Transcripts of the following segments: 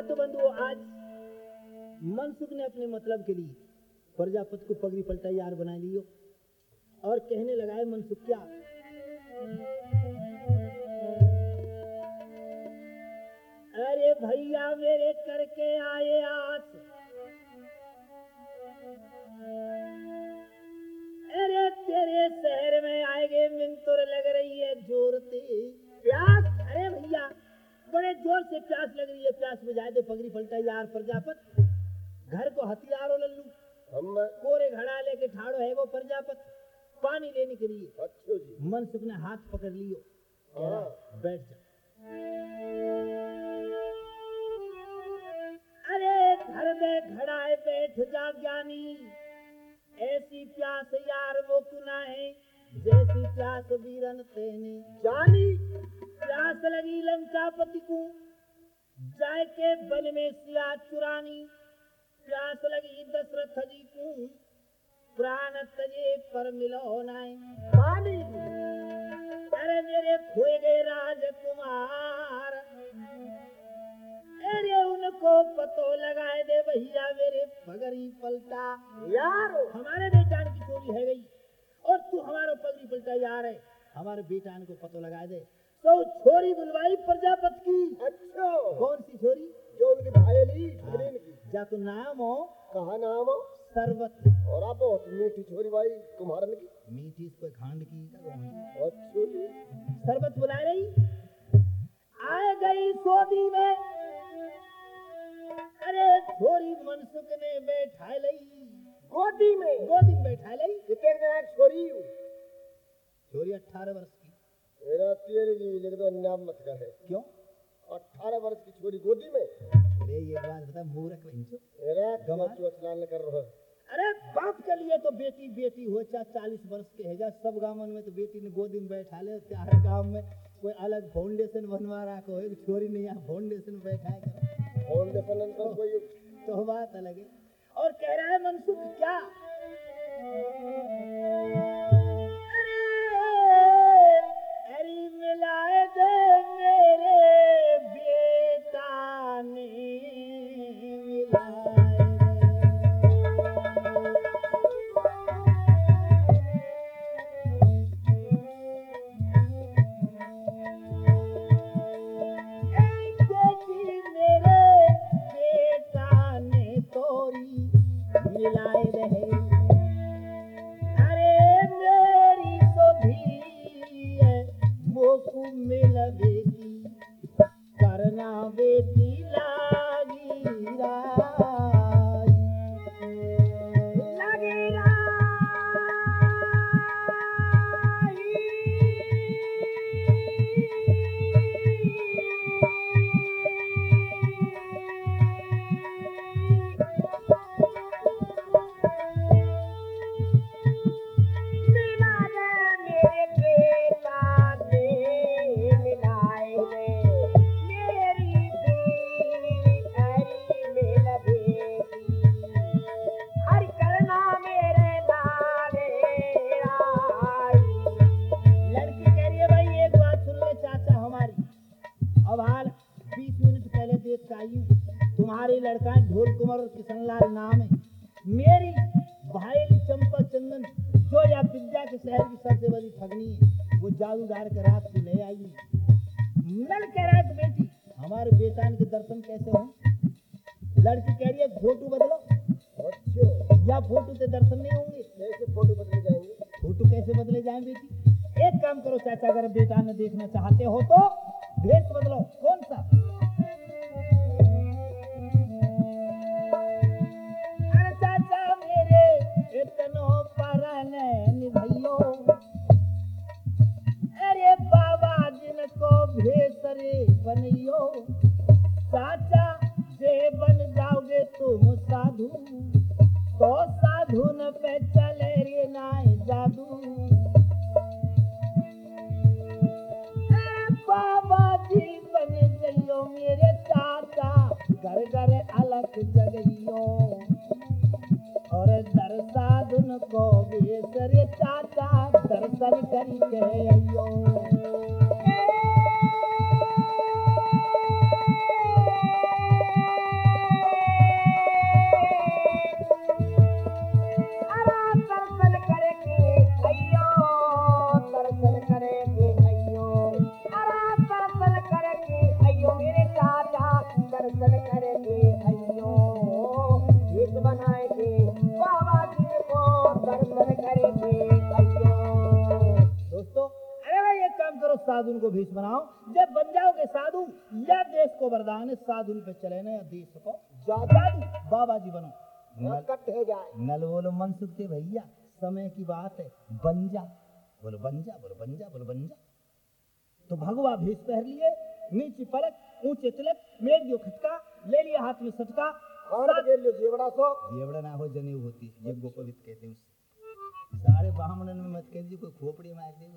तो बंधुओं, आज मनसुख ने अपने मतलब के लिए प्रजापति को पगड़ी पलटा यार बना लियो और कहने लगा है मनसुख क्या, अरे भैया मेरे करके आए आस, अरे तेरे शहर में आएंगे मिंतुर लग रही है जोरते प्यास। अरे भैया बड़े जोर से प्यास लग रही है, प्यास बुझा दे पगड़ी पलटा यार प्रजापत। घर को हथियारो लल्लू कोरे घड़ा लेके ठाड़ो है वो प्रजापत पानी लेने के लिए। अच्छा जी। मनसुख ने हाथ पकड़ लियो, बैठ जा। अरे घर में घड़ाए बैठ जा ज्ञानी, ऐसी प्यास यार वो कुना है जैसी प्यास वीरन तेने जानी। प्यास लगी लंकापति को जाय के बन में सिया चुरानी, प्यास लगी दशरथ जी को प्राण तजे पर मिलो नाय पानी। अरे मेरे खोए गए राजकुमार, अरे उनको पतो लगाए दे भैया मेरे पगड़ी पलटा यार। हमारे बेटान की चोरी है गई और तू हमारा पगड़ी पलटा यार है, हमारे बेटान को पतो लगाए दे। तो छोरी बुलवाई प्रजापति की। अच्छा कौन सी छोरी? जो उनकी भाईली ठगरीन की। जा तो नाम हो? कहा नाम हो? सरबत। और आप बहुत मीठी छोरी भाई कुम्हारन की। मीठी इस पे खांड की। अच्छा जी। सरबत बुला रही, आए गई सोदी में, अरे छोरी मनसुख ने बैठा लई गोदी में, गोदी में बैठा लई। कितने दिन छोरी? छोरी 18 वर्ष की। मेरा तेरी जी लेकिन तो अन्याय मत करे। क्यों? 18 वर्ष की छोरी गोदी में? अरे ये बात बता मूर्ख बहनचो। मेरा गमाचो स्नान कर रहा। अरे बाप के लिए तो बेटी बेटी हो, चाहे 40 वर्ष के है जा, सब गांव में तो बेटी ने गोदी में बैठा ले। हर गांव में कोई अलग फाउंडेशन बनवा रहा को, एक छोरी नहीं यहाँ फाउंडेशन बैठा कर फाउंडेशन तो कोई तो बात अलग है। और कह रहा है मनसुख क्या, अरे मिलाए दे मेरे बेटा ने मिलाए। मिलाए रहे, अरे मेरी तो भी है वो मिल बेटी करना बेटी लागी राई, लगी तुम्हारे लड़का ढोल कुमार और किशनलाल नाम है, मेरी भाई चंपा चंदन जो या विद्या के शहर की सबसे बड़ी ठगनी है, वो जादूगार के रात को ले आई। नल कह रहा है बेटी हमारे बेटान के दर्शन कैसे हो? लड़की कह रही है फोटो बदलो। अच्छा या फोटो से दर्शन नहीं होंगे? कैसे फोटो बदले जाएंगे? फोटो कैसे बदले जाए बेटी? एक काम करो चाचा, अगर बेटा ने देखना चाहते हो तो भेष बदलो। कौन सा? अरे बाबा जिनको भेसरे बनियो, चाचा जे बन जाओगे तुम साधु, तो साधु न पे चले रे नाय जादू। बाबा जी बन जाइयो मेरे चाचा, घर घर अलग जगइयो, और दर साधुन को बेसरे चाचा दर्शन करके आइयो। बनाओ, जब बन जाओगे साधु या देश को वरदान है साधु पे चले ना या देश को जादू बाबा जी बनो। कट है जाए नल बोलो मन सुखते भैया, समय की बात है, बन जा बोलो बन जा, बोलो बन जा, बोलो बन जा। तो भगवा भेष पहन लिए, नीचे पलक, ऊंचे तिलक, मेल दियो खटका, ले लिया हाथ में सटका, जेवड़ा सो जेवड़ा ना हो जनेऊ होती है, ये गोपवित कहते हैं उससे। सारे ब्राह्मणों में मत कह दी कोई खोपड़ी मार दे।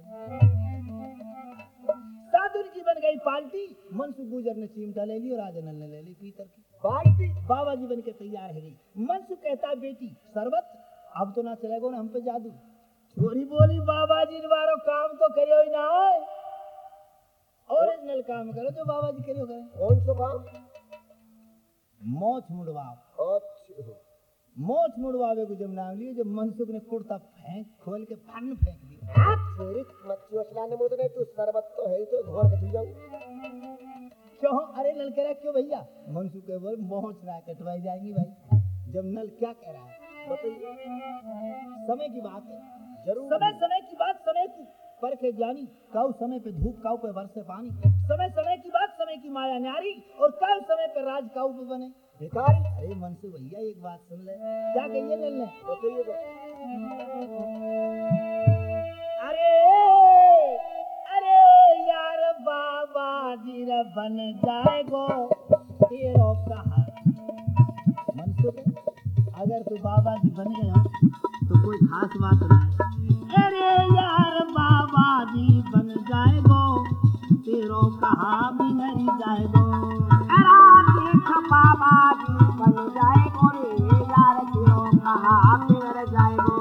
साधु की बन गई पार्टी, मनसुख गुजर ने चिमटा ले ली और राजनल ने ले ली पीतर की बाल्टी। बाबा जी बन के तैयार है गई। मनसुख कहता है बेटी शरबत, अब तो ना चलेगा ना हम पे जादू। छोरी बोली बाबा जी बारो काम तो करियो ही ना, ओरिजिनल काम करो जो बाबा जी करियो करें। कौन सा काम? मोछ मुड़वाओ। अच्छा मोछ मुड़वावे को जब नाम लिए, जब मनसुख ने कुर्ता फेंक खोल के फन फेंक दिया। तेरी मच्छी वसलाने में तो नहीं, तू शरबत तो है ही, तो घोर के पी जाऊं। क्यों? अरे नल कह रहा क्यों भैया? मनसुख के बोल मोछ ना कटवाई जाएंगी भाई। जब नल क्या कह रहा है बताइए। समय की बात है, जरूर समय की बात, समय की परखे जानी, काऊ समय पे धूप, काऊ पे बरसे पानी। समय की बात, समय की माया न्यारी, और काऊ समय पे राज काऊ पे बने भिखारी। अरे मनसुख भैया एक बात सुन ले, क्या कहिए नल ने? बताइए। अरे यार बाबा जी रे बन जाएगो तेरो कहा। मनसुख अगर तू बाबा जी बन गया तो कोई खास बात नहीं। अरे यार बाबा जी बन जाएगो तेरो कहा बिगड़ी जाएगो। देख बाबा जी बन जाएगो रे यार तेरो कहा बिगड़ जाएगो।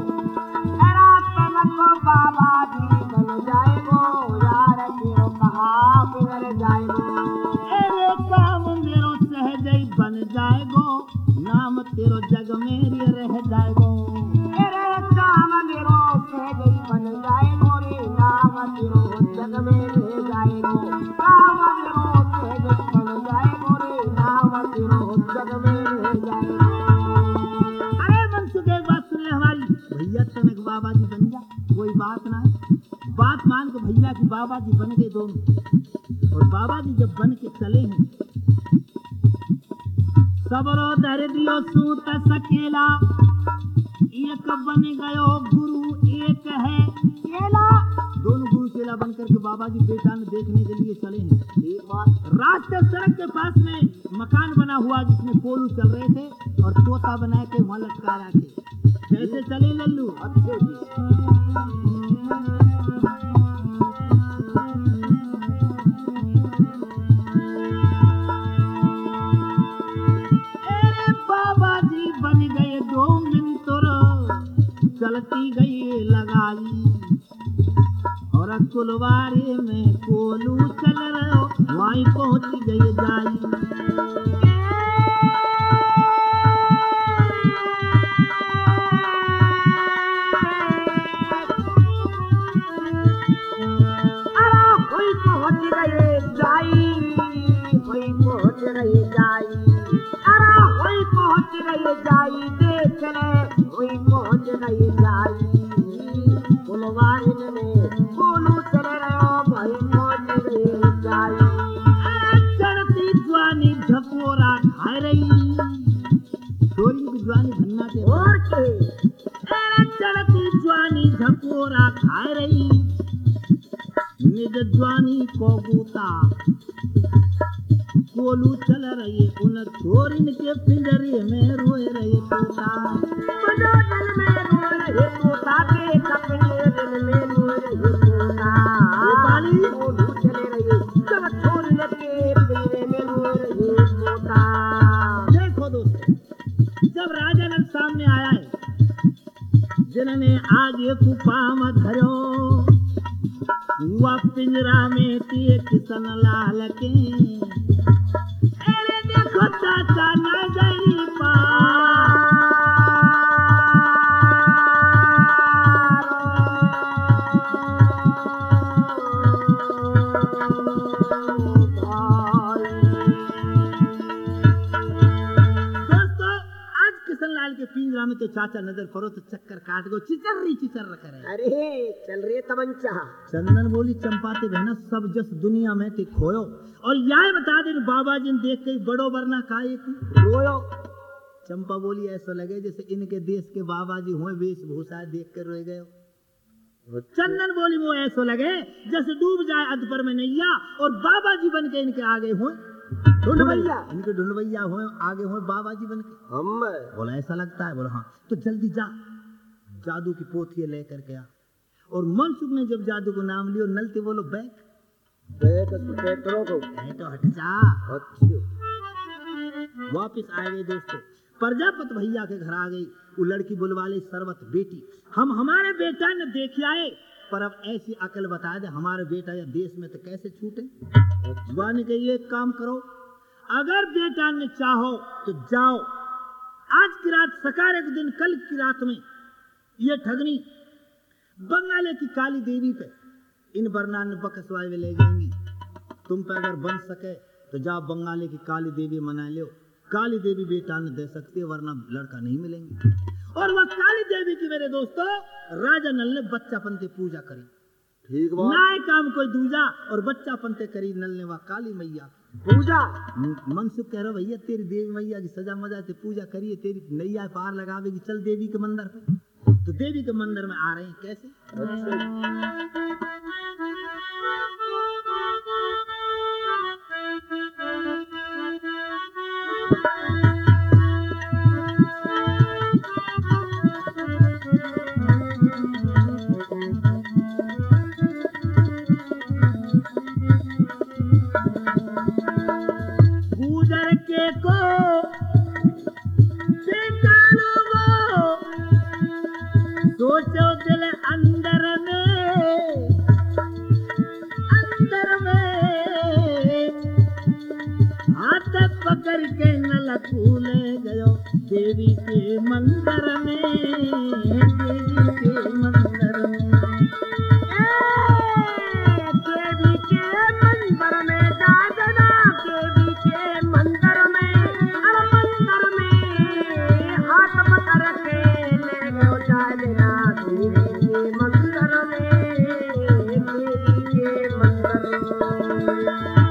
बाबा जी बन जाएगो यार तेरो कहा बिगड़ जाएगो। अरे काम मेरो सहज बन जाएगो, नाम तेरो जग में रह जाएगो। अरे काम मेरो सहज बन जाएगो रे, नाम तेरो जग में रह जाएगो। काम मेरो सहज बन जाएगो रे, नाम तेरो जग में रह जाएगो। अरे मनसुख एक बात सुन ले हमारी, भैया तनक बाबा जी बन जा, कोई बात ना। बात मान के भैया की बाबा जी बन गए दोनों। और बाबा जी जब बन के चले हैं, सबरो धर दियो सूत सकेला, एक बन गयो गुरु एक है चेला। दोनों गुरु चेला बन करके बाबा जी बेटा में देखने के लिए चले हैं। एक बार रास्ते सड़क के पास में मकान बना हुआ जिसमें कोलू चल रहे थे, और तोता बना के वहां लटका रखे। कैसे चले लल्लू? अच्छे बाबा जी बन गए 2 मिनटों, चलती गई लगाई, और कुलवारे में कोलू चल रहो, वहीं पहुंच गई जाई। झकोरा खा रही, छोरी की जवानी भन्ना के और के चढ़ती जवानी झकोरा खा रही, निज जवानी को बूता कोलू चल रही, उन छोरिन के पिंजरे में रोए रहे तोता। दिल में रोए रहे तोता के कपड़े, दिल में रोए रहे तोता। कोलू चले रहे, जब छोरिन के पिंजरे में रोए रहे तोता। देखो दोस्तों, जब राजा नल सामने आया है, जिन्होंने आगे कुपाम धरो, हुआ पिंजरा में ते किसन लाल के। अरे देखो चाचा न गई दोस्तों, आज किशन लाल के पिंजरा में तो चाचा नजर पड़ो तो चक्कर काट गो, चिचर करे। अरे चल रही तमंचा। चंदन बोली चंपाते बहना सब जस दुनिया में ते खोयो, और यह बता दे बाबा जी देख के बड़ो वरना काये रोयो। चंपा बोली ऐसा लगे जैसे इनके देश के बाबा जी हुए वेशभूषा देख कर रोए गए। चंदन बोली वो ऐसा लगे जैसे डूब जाए अधपर में नैया और बाबा जी बन के इनके आगे हुए ढूंढवैया, इनके ढूंढवैया हुए आगे हुए बाबा जी बन के। हम बोला ऐसा लगता है? बोला हाँ। तो जल्दी जा जादू की पोथी लेकर के आ। और मनसुख ने जब जादू को नाम लियो नलते बोलो बैक तो हट जा। वापिस आ गए दोस्तों, प्रजापति भैया के घर आ गई। वो लड़की बुलवा ली सरवत बेटी, हम हमारे बेटा ने देख आए, पर अब ऐसी अकल बता दे हमारे बेटा या देश में तो कैसे छूटे। वानी के एक काम करो, अगर बेटा ने चाहो तो जाओ आज की रात सकारे के दिन कल की रात में ये ठगनी बंगाले की काली देवी पे इन बरना ने बकसवाई में ले जाएंगी। तुम पे अगर बन सके तो जाओ बंगाले की काली देवी मना लो, काली देवी बेटा ने दे सकती है वरना लड़का नहीं मिलेंगे। और वह काली देवी की मेरे दोस्तों राजा नल ने बच्चा पंते पूजा करी। ठीक बात। नाय काम कोई दूजा और बच्चा पंते करी नल ने वह काली मैया पूजा। मनसुख कह रहा भैया तेरी देवी मैया की सजा मजा ते पूजा करिए, तेरी नैया पार लगावेगी, चल देवी के मंदिर पे। तो देवी के मंदिर में आ रहे हैं कैसे? गुजर के को सोचो दिल अंदर में हाथ पकड़ के नल फूले गयो देवी के मंदिर में, देवी के मंदिर में, देवी के मंदिर में जाजना, देवी के मंदिर में, अरे मंदिर में हाथ पकड़ के ले गयो जाजना देवी के मंदिर में, देवी के मंदिर में।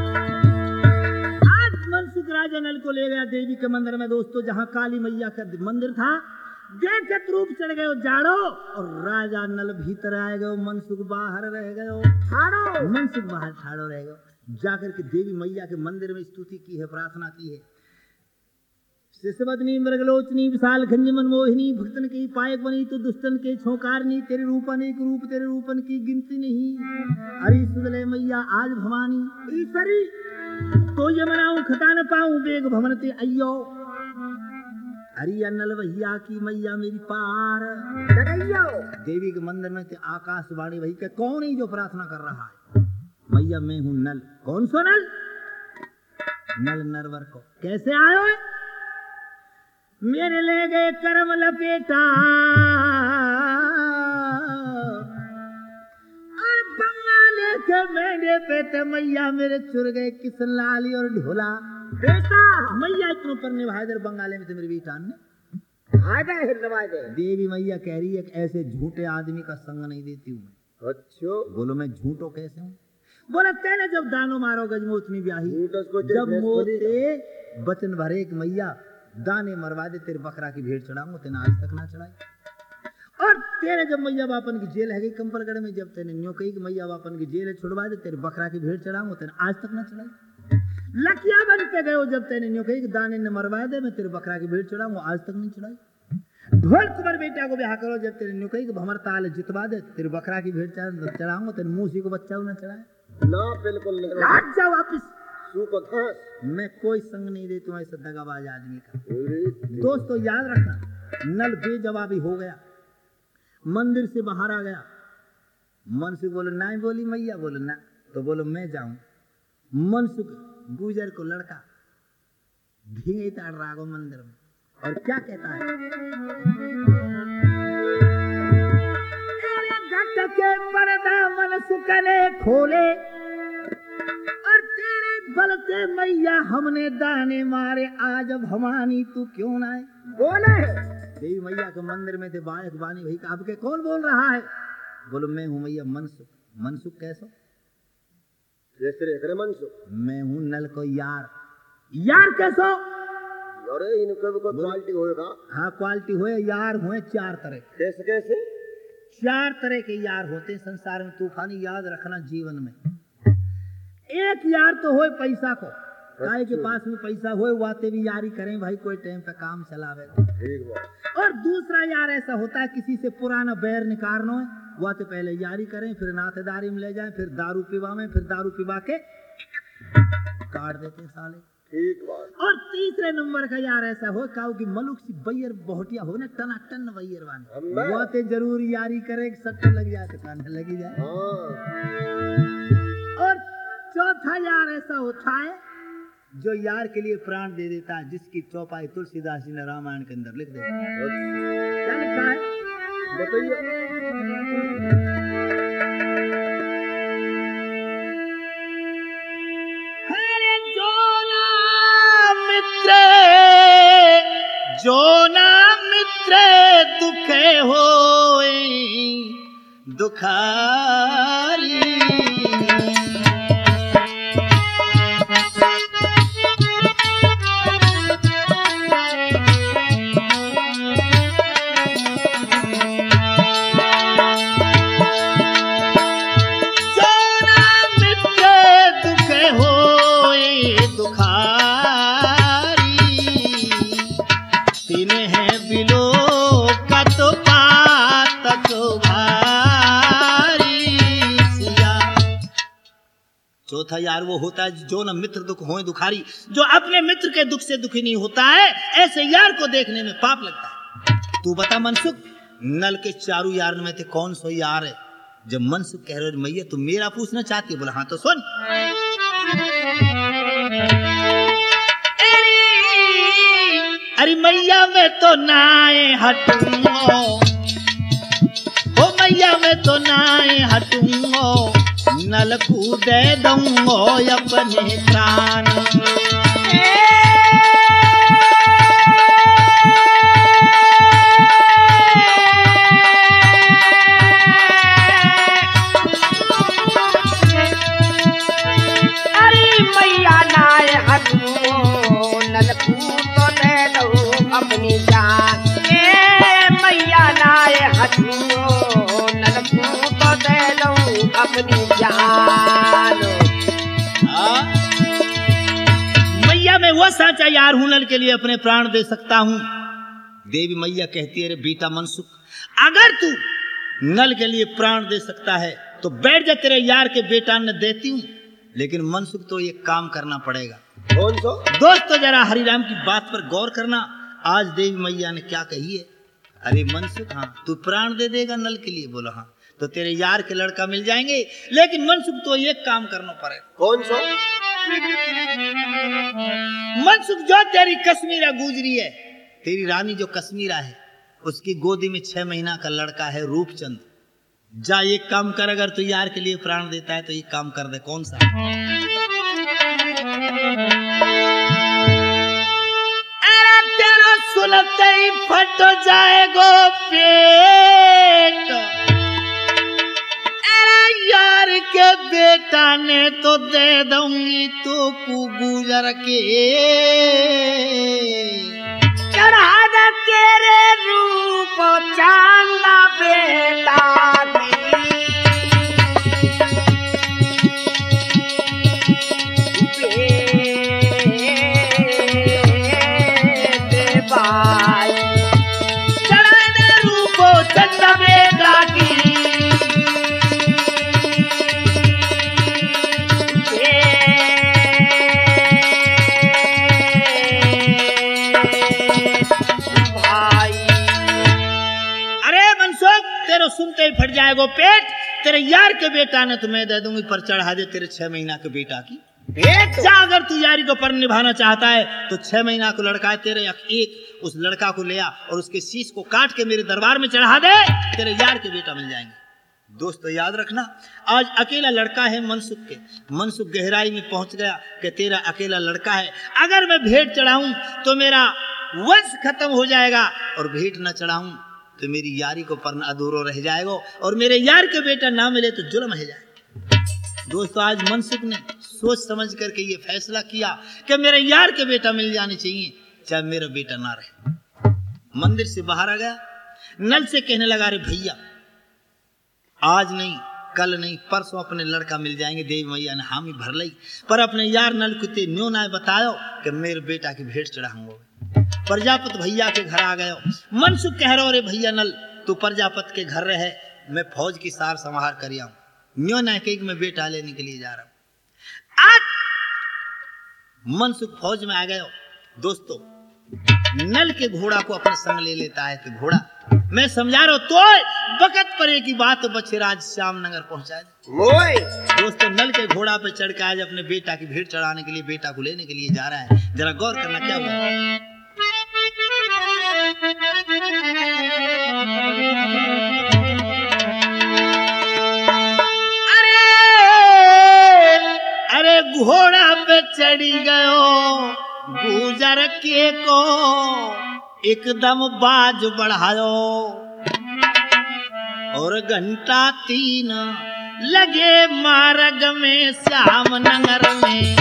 आज मनसुख राजा नल को ले गया देवी के मंदिर में दोस्तों, जहाँ काली मैया का मंदिर था। देखत रूप चढ़ गए जाड़ो और राजा नल भीतर आए गए, मनसुख बाहर रह गए, ठाड़ो मनसुख बाहर ठाड़ो रह गए। जाकर के देवी मैया के मंदिर में स्तुति की है, प्रार्थना की है। शिशवदनी मृगलोचनी विशाल खंज मनमोहिनी, भक्तन की पायक बनी तो दुष्टन के छोकारनी, तेरे रूप अनेक रूप तेरे रूपन की गिनती नहीं। हरी सुदले मैया आज भवानी ईश्वरी, तो ये मनाऊं खता न पाऊं बेग भवनते अयो। हरी नल भैया की मैया मेरी पार देवी के मंदिर में आकाशवाणी वही के कौन ही जो प्रार्थना कर रहा है? मैया मैं हूं नल। कौन सो नल? नल नरवर को कैसे आयो है? मेरे ले गए कर्म लपेटा और बंगाले के मेरे बेटे मैया मेरे चुर गए किसन लाली और ढोला। बेटा मैया इतनों पर निभाए दर बंगाले में मेरी बेटा ने देवी मैया कह रही है कि ऐसे झूठे आदमी का संग नहीं देती हूँ। अच्छा बोलो मैं झूठो कैसे हूँ? बोला तेने जब दानो मारो गजमोचनी ब्याही, जब मोते बचन भरे कि मैया दाने मरवा दे तेरे बकरा की भेंट चढ़ाऊंगा, तेने आज तक ना चढ़ाई। और तेरे जब मैया बापन की जेल है गई कंपलगढ़ में, जब तेने न्यो कही कि मैया बापन की जेल है छुड़वा दे तेरे बकरा की भेंट चढ़ाऊंगा, तेने आज तक ना चढ़ाई। लकिया बन पे गए जब तेने न्यो कही कि दाने ने मरवा दे मैं तेरे बकरा की भेंट चढ़ाऊंगा, आज तक नहीं चढ़ाई। ढोल कुमार बेटा को ब्याह करो जब तेरे न्यो कही कि भमर ताल जितवा दे तेरे बकरा की भेंट चढ़ाऊंगा, तेरे मूसी को बच्चा ना चढ़ाए ना। बिल्कुल नहीं, रात जा वापिस। मैं कोई संग नहीं देती हूँ ऐसा दगाबाज आदमी का। दोस्तों याद रखना, नल बेजवाबी हो गया, मंदिर से बाहर आ गया। मनसुख बोलो ना, बोली मैया बोलो ना, तो बोलो मैं जाऊं। मनसुख गुजर को लड़का भीगे ताड़ रागो मंदिर में और क्या कहता है? घट के पर्दा मनसुख ने खोले और तेरे बल से मैया हमने दाने मारे, आज भवानी तू क्यों ना आए? बोले देवी मैया के मंदिर में थे, बालक बानी भाई अब के कौन बोल रहा है? बोलो मैं हूँ मैया मनसुख। मनसुख कैसो? जैसे करे मनसुख। मैं हूँ नल को यार। यार कैसो? अरे इनका भी कोई क्वालिटी होएगा। हाँ क्वालिटी होए, यार हुए चार तरह। कैसे कैसे? चार तरह के यार होते हैं संसार में, तूफानी याद रखना जीवन में। एक यार तो होए पैसा को, काहे के पास में पैसा होए वाते भी यारी करें भाई, कोई टाइम पे काम चलावे। ठीक बात। और दूसरा यार ऐसा होता है किसी से पुराना बैर निकालना है, वाते पहले यारी करें, फिर नातेदारी में ले जाएं, फिर दारू पिवा में, फिर दारू पिवा के काट देते साले। ठीक बात। और तीसरे नंबर का यार ऐसा हो काऊ की मलुक सी बैर बहुटिया हो ना, टना टन बैर वाले, वाते जरूर यारी करे, सट्टे लग जाए तो कान लगी जाए। और चौथा यार ऐसा होता है जो यार के लिए प्राण दे देता है, जिसकी चौपाई तुलसीदास जी ने रामायण के अंदर लिख दिया। क्या लिखा है बताइए। जो ना मित्र दुखे होए दुखारी, चौथा यार वो होता है जो न मित्र दुख होए दुखारी, जो अपने मित्र के दुख से दुखी नहीं होता है, ऐसे यार को देखने में पाप लगता है। तू बता मनसुख, नल के चारों यार में थे कौन सो यार है? जब मनसुख कह रहे मैया तुम मेरा पूछना चाहती है, बोला हाँ तो सुन। अरे मैया मैं तो नाए हटूंगो, ओ मैया मैं तो नाए हटूंगो, नल को दे दूंगो अपने प्राण। अरे मैया नाय हटूं, नल को तो दे दूं अपनी जान। मैया नाय हटूं, नल को तो दे दूं अपनी जान। मैया मैं वो साचा यार हूं नल के लिए अपने प्राण दे सकता हूं। देवी मैया कहती है रे बेटा मनसुख, अगर तू नल के लिए प्राण दे सकता है तो बैठ जा, तेरे यार के बेटा ने देती हूं, लेकिन मनसुख तो ये काम करना पड़ेगा। कौन सा? दोस्तों जरा हरिराम की बात पर गौर करना, आज देवी मैया ने क्या कही है। अरे मनसुख हाँ तू प्राण दे देगा नल के लिए? बोला हाँ, तो तेरे यार के लड़का मिल जाएंगे, लेकिन मनसुख तो एक काम करना पड़ेगा। कौन सा? मनसुख जो तेरी कश्मीरा गुजरी है, तेरी रानी जो कश्मीरा है, उसकी गोदी में 6 महीना का लड़का है रूपचंद। जा एक काम कर, अगर तू यार के लिए प्राण देता है तो ये काम कर दे। कौन सा? अरे तेरा सुनते ही फट जाएगो पेट, यार के बेटा ने तो दे दूंगी तो को गुजर के, चढ़ा दे तेरे रूप चांदा बेटा दे भाई, चढ़ा दे रूप चंदा बेटा की। सुनते ही फट जाएगा पेट, तेरे यार के बेटा ने तुम्हें दे दूंगी, पर चढ़ा दे तेरे 6 महीना के बेटा की भेंट। जा अगर तू यारी को पर निभाना चाहता है तो 6 महीना को लड़का है तेरे, एक उस लड़का को ले आ और उसके शीश को काट के मेरे दरबार में चढ़ा दे, तेरे यार के बेटा मिल जाएंगे। दोस्तों याद रखना, आज अकेला लड़का है मनसुख के। मनसुख गहराई में पहुंच गया कि तेरा अकेला लड़का है, अगर मैं भेंट चढ़ाऊं तो मेरा वंश खत्म हो जाएगा और भेंट न चढ़ाऊं तो मेरी यारी को पर्ण अधूरो रह जाएगा और मेरे यार के बेटा ना मिले तो जुल्म है जाए। दोस्तों आज मनसुख ने सोच समझ करके ये फैसला किया कि मेरे यार के बेटा मिल जाने चाहिए चाहे मेरा बेटा ना रहे। मंदिर से बाहर आ गया, नल से कहने लगा, अरे भैया आज नहीं कल नहीं परसों अपने लड़का मिल जाएंगे। देवी मैया ने हामी भर ली, पर अपने यार नल कुत्ते न्यो ना बतायो कि मेरे बेटा की भेंट चढ़ाऊंगा। प्रजापत भैया के घर आ गए। मनसुख कह रहे, अरे भैया नल तू प्रजापत के घर रहे, मैं फौज की सार संहार कर आऊं। न्यो ना कही मैं बेटा लेने के लिए जा रहा हूं। आज मनसुख फौज में आ गए। दोस्तों नल के घोड़ा को अपने संग ले लेता है कि घोड़ा मैं समझा रहा हूं तो बकत परे की बात बछराज श्यामनगर पहुंचा दे। दोस्तों नल के घोड़ा पे चढ़ के आज अपने बेटा की भेंट चढ़ाने के लिए बेटा को लेने के लिए जा रहा है। जरा गौर करना क्या हुआ। अरे घोड़ा पे चढ़ी गयो गुजर के को एकदम बाज बढ़ायो और घंटा 3 लगे मार्ग में श्यामनगर में।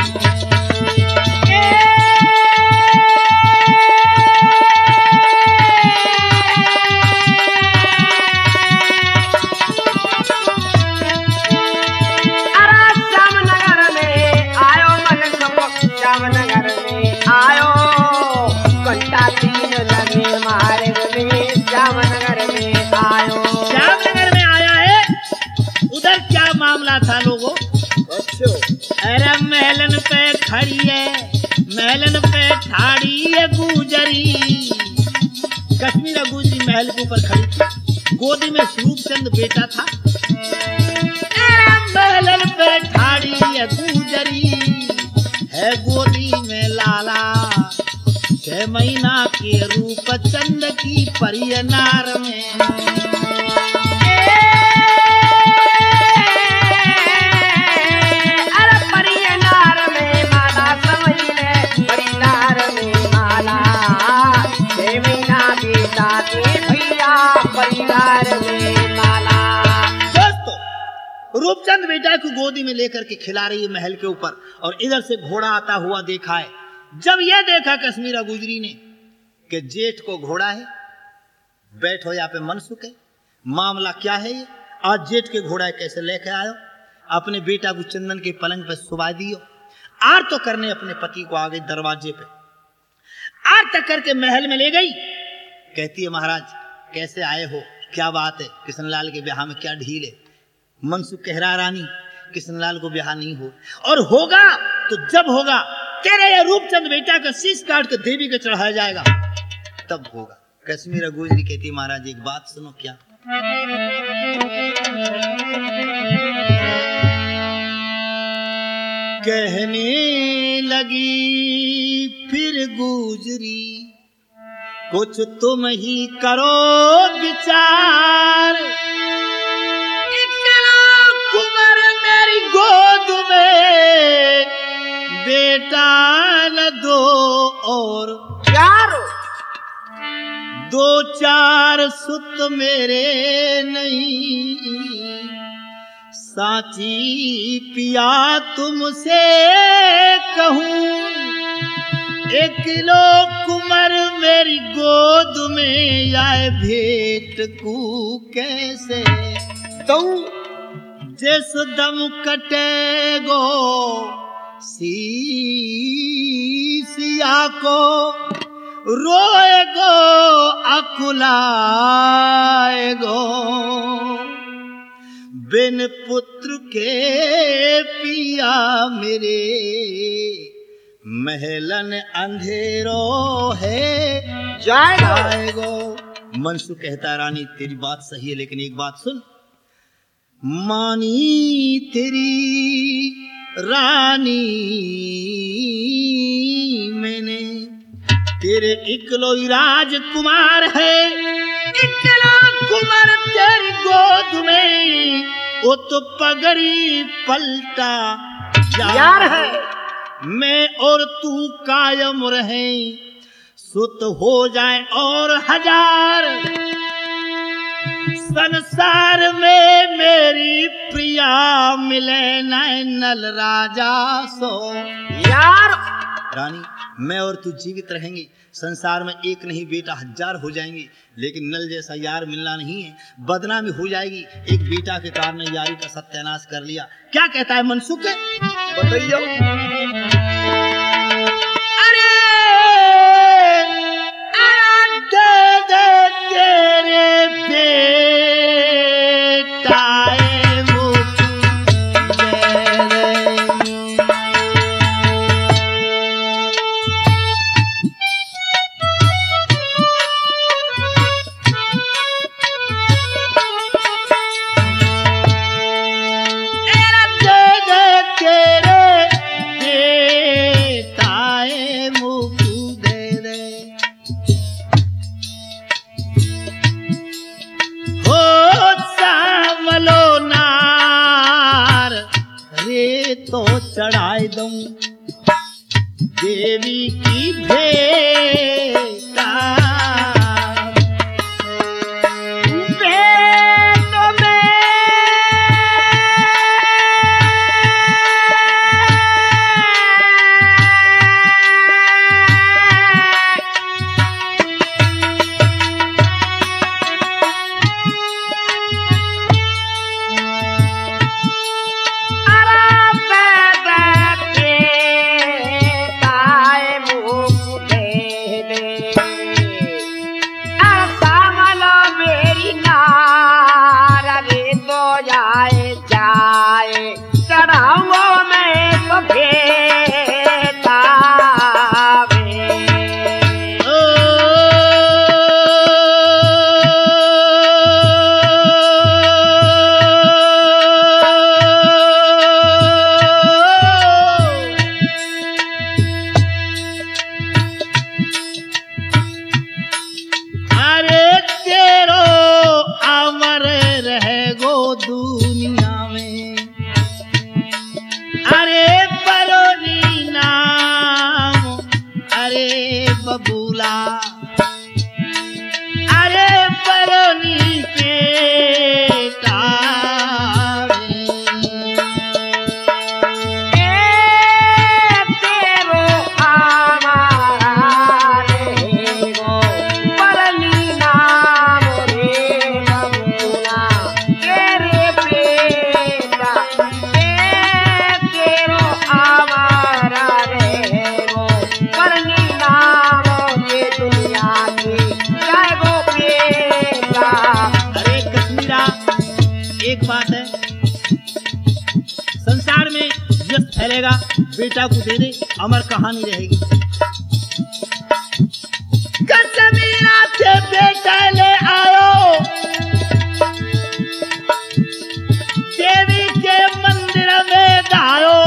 था लोगों अरे महलन पे खड़ी है, महलन पे ठाड़ी है गुजरी। कश्मीर गुजरी महल के ऊपर खड़ी थी, गोदी में रूपचंद बेटा था। अरे महलन पे ठाड़ी है गुजरी, है गोदी में लाला 6 महीना के रूपचंद की परियनार में। रूपचंद बेटा को गोदी में लेकर के खिला रही है महल के ऊपर और इधर से घोड़ा आता हुआ देखा है। जब यह देखा कश्मीरा गुजरी ने कि जेठ को घोड़ा है, बैठो यहाँ पे मनसुख है, मामला क्या है ये, आज जेठ के घोड़ा कैसे लेके आयो, अपने बेटा को चंदन के पलंग पे सुबा दियो। आर तो करने अपने पति को आ गई दरवाजे पे, आर तक करके महल में ले गई। कहती है महाराज कैसे आए हो, क्या बात है, किशनलाल के ब्याह में क्या ढील है। मनसुख कह रहा रानी किशनलाल को ब्याह नहीं हो, और होगा तो जब होगा तेरे ये रूपचंद बेटा का शीश काट के देवी के चढ़ाया जाएगा तब होगा। कश्मीरा गुजरी कहती महाराज एक बात सुनो। क्या? कहने लगी फिर गुजरी कुछ तुम ही करो विचार, कुंवर मेरी गोद में बेटा न दो और 2-4 सुत मेरे नहीं, साची पिया तुमसे कहूं 1 किलो कुंवर मेरी गोद में आए भेंट को कैसे दूं, जिस दम कटेगो सिया को रोएगो अकुलाएगो, बिन पुत्र के पिया मेरे महलन अंधेरो है जाएगो। मनसुख कहता रानी तेरी बात सही है, लेकिन एक बात सुन, मानी तेरी रानी मैंने, तेरे इकलौती राजकुमार है, इकला कुमार तेरी गोद में, वो तो पगड़ी पलटा यार है, मैं और तू कायम रहे सुत हो जाए और 1000, संसार में मेरी प्रिया मिले नल राजा सो। यार रानी, मैं और तू जीवित रहेंगे, संसार में एक नहीं बेटा 1000 हो जाएंगे, लेकिन नल जैसा यार मिलना नहीं है, बदनामी हो जाएगी। एक बेटा के कारण यारी का सत्यानाश कर लिया। क्या कहता है मनसुख? बताइए। अरे दे दे तेरे बेटा तो चढ़ाई दूं देवी की भेंटा। एक बात है, संसार में यश फैलेगा, बेटा को दे दे, अमर कहानी रहेगी। कश्मीरा से बेटा ले आयो, देवी के मंदिर में दायो,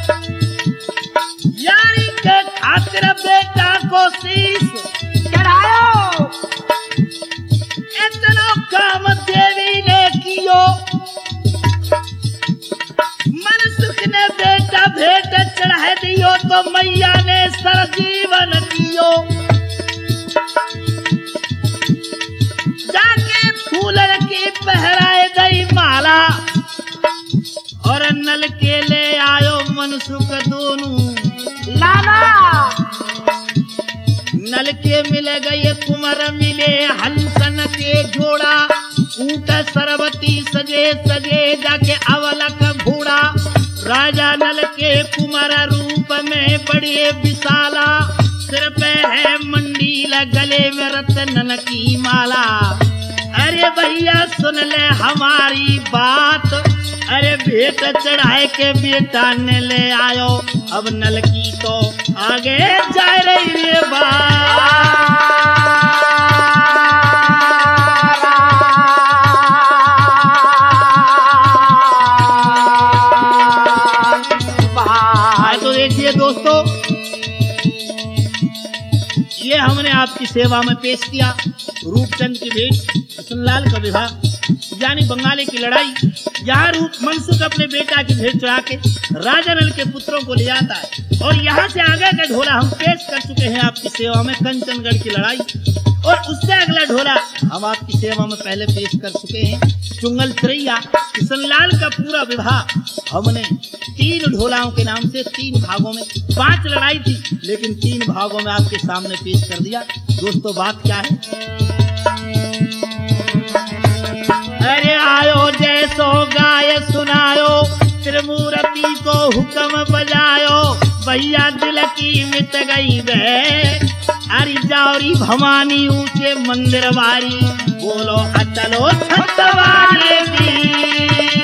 यारी के खातिर बेटा को शीश चढ़ायो। इतना काम देवी ने कियो, मनसुख ने बेटा भेंट चढ़ा दियो, तो मैया ने सरजीवन दियो। जाके फूलन की पहराए गई माला, और नल के ले आयो मनसुख दोनों लाला। नल के मिल गए कुंवर मिले हंसन के घोड़ा, ऊंट सरबती सजे सजे जाके अवलक घोड़ा। राजा नल के कुंवर रूप में बड़े विशाला, सिर पे है मंडीला, गले में रत्नन की माला। अरे भैया सुन ले हमारी बात, अरे भेंट चढ़ाए के बेटा ने ले आयो। अब नल की तो आगे जा रही रे तो देखिए दोस्तों, ये हमने आपकी सेवा में पेश किया रूपचंद की भेंट, कृष्णलाल का विवाह। यानी बंगाली की लड़ाई, यहाँ रूप मनसुख अपने बेटा की भेंट चढ़ा के राजा नल के पुत्रों को ले जाता है। और यहाँ से आगे का ढोला हम पेश कर चुके हैं आपकी सेवा में, कंचनगढ़ की लड़ाई। और उससे अगला ढोला हम आपकी सेवा में पहले पेश कर चुके हैं, चुंगल तिरैया किशनलाल का पूरा विवाह। हमने 3 ढोलाओं के नाम से 3 भागों में 5 लड़ाई थी, लेकिन 3 भागों में आपके सामने पेश कर दिया। दोस्तों बात क्या है? अरे आयो जैसो गाय सुनायो, त्रिमूर्ति को हुक्म बजायो, भैया दिल की मिट गई बह, अरे जावरी भवानी ऊंचे मंदिर वारी, बोलो अचलो छतवारी की।